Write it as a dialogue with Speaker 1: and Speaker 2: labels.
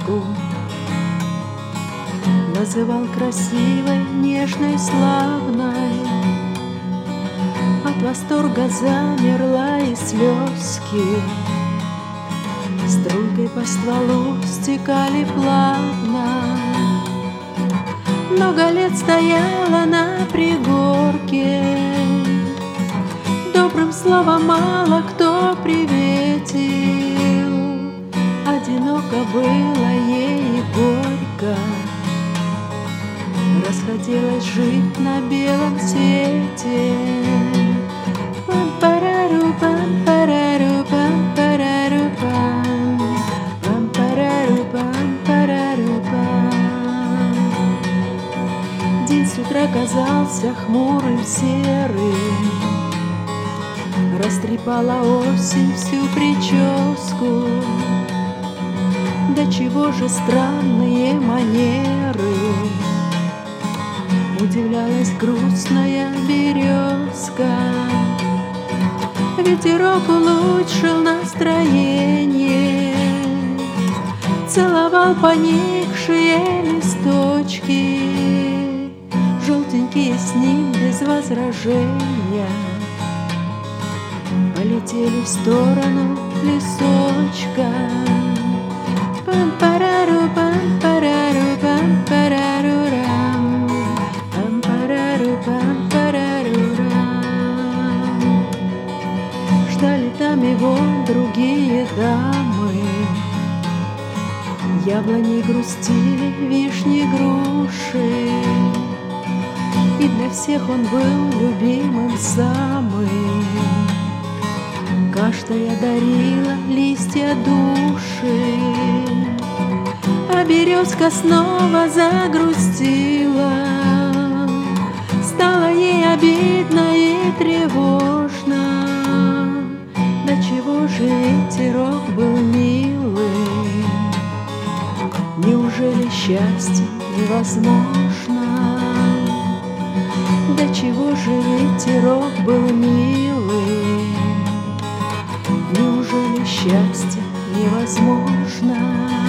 Speaker 1: девушку называл красивой, нежной, славной. От восторга замерла и слезки струйкой по стволу стекали плавно. Много лет стояла на пригорке, добрым словом мало кто приветил. Одиноко было ей и горько, расхотелось жить на белом свете. Пам-парару, пам-парару, пам-парару, пам, пам-парару, пам-парару, пам. День с утра казался хмурым, серым, растрепала осень всю прическу. Да чего же странные манеры, удивлялась грустная березка. Ветерок улучшил настроение, целовал поникшие листочки, желтенькие с ним без возражения полетели в сторону лесочка. Пам-парару, пам-парару, пам-парару, рам, пам-парару, пам-парару, рам. Ждали там его другие дамы, яблони грустили, вишни, груши, и для всех он был любимым самым. Каждая дарила листья души, а березка снова загрустила. Стало ей обидно и тревожно. До чего же ветерок был милый, неужели счастье невозможно? До чего же ветерок был милый, неужели счастье невозможно?